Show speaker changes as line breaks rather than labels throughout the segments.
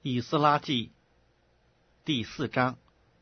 以斯拉记第4章。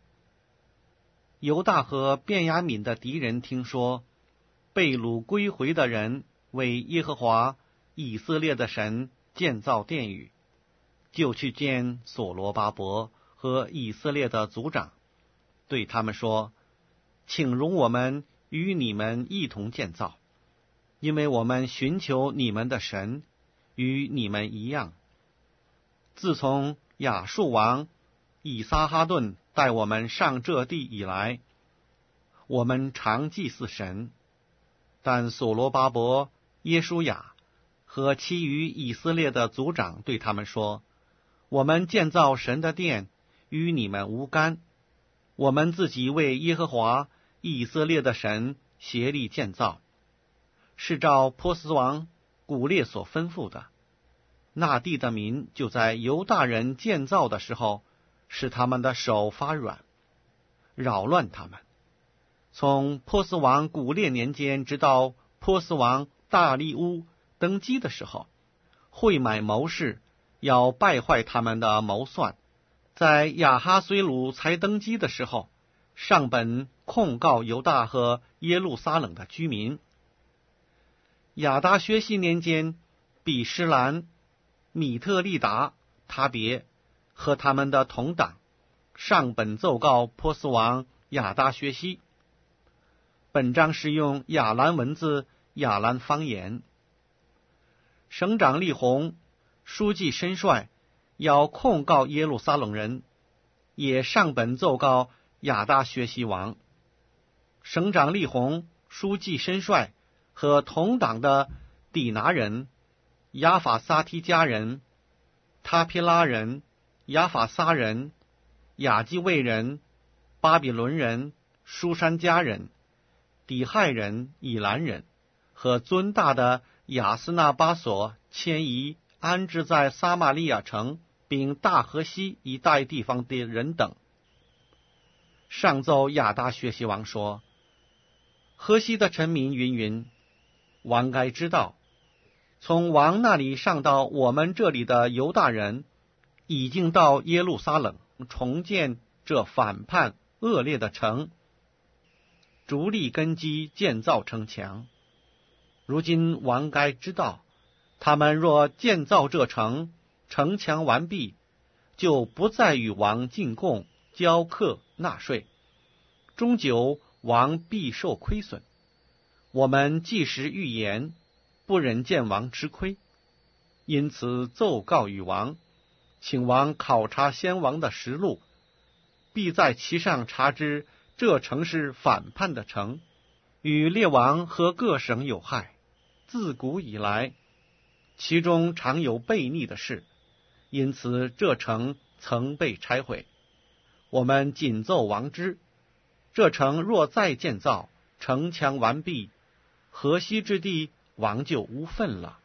犹大和便雅悯的敌人听说被掳归回的人为耶和华以色列的神建造殿宇，就去见所罗巴伯和以色列的族长，对他们说：请容我们与你们一同建造，因为我们寻求你们的神，与你们一样。自从亚述王以撒哈顿带我们上这地以来，我们常祭祀神。但所罗巴伯、耶书亚和其余以色列的族长对他们说：我们建造神的殿与你们无干，我们自己为耶和华以色列的神协力建造，是照波斯王古列所吩咐的。那地的民就在犹大人建造的时候，使他们的手发软，扰乱他们。从波斯王古列年间直到波斯王大利乌登基的时候，会买谋士要败坏他们的谋算。在亚哈随鲁才登基的时候，上本控告犹大和耶路撒冷的居民。亚达薛西年间，比施兰、米特利达、他别和他们的同党上本奏告波斯王亚达薛西。本章是用亚兰文字、亚兰方言。省长利宏、书记申帅要控告耶路撒冷人，也上本奏告亚达薛西王。省长利宏、书记申帅和同党的底拿人、亚法撒提加人、他皮拉人、亚法撒人、亚基卫人、巴比伦人、书珊加人、底亥人、以兰人和尊大的亚斯纳巴索迁移安置在撒玛利亚城并大河西一带地方的人等，上奏亚达薛西王说：河西的臣民云云，王该知道，从王那里上到我们这里的犹大人，已经到耶路撒冷重建这反叛恶劣的城，逐立根基，建造城墙。如今王该知道，他们若建造这城，城墙完毕，就不再与王进贡、交课、纳税，终究王必受亏损。我们即时预言，不忍见王吃亏，因此奏告与王，请王考察先王的实录，必在其上查知这城是反叛的城，与列王和各省有害，自古以来其中常有悖逆的事，因此这城曾被拆毁。我们谨奏王知，这城若再建造，城墙完毕，河西之地王就无份了。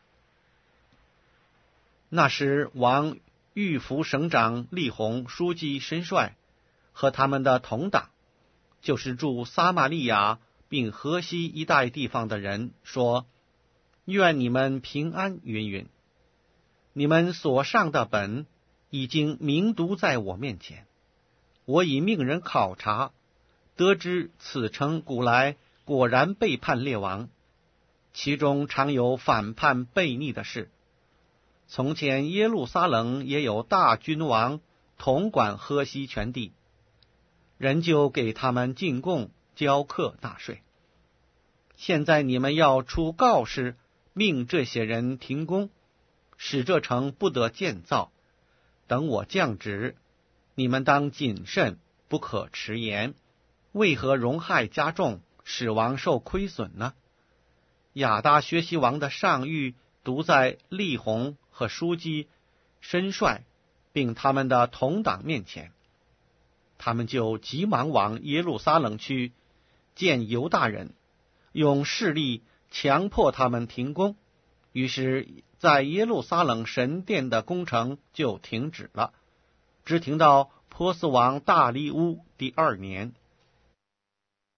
那时王御服省长利宏、书记申帅和他们的同党，就是住撒玛利亚并河西一带地方的人，说：愿你们平安云云。你们所上的本已经明读在我面前，我已命人考察，得知此城古来果然背叛列王，其中常有反叛悖逆的事。从前耶路撒冷也有大君王统管河西全地，人就给他们进贡、交课、纳税。现在你们要出告示，命这些人停工，使这城不得建造。等我降旨，你们当谨慎，不可迟延。为何荣害加重，使王受亏损呢？亚达薛西王的上谕读在利宏和书记申帅并他们的同党面前，他们就急忙往耶路撒冷去见犹大人，用势力强迫他们停工。于是在耶路撒冷神殿的工程就停止了，只停到波斯王大利乌第2年。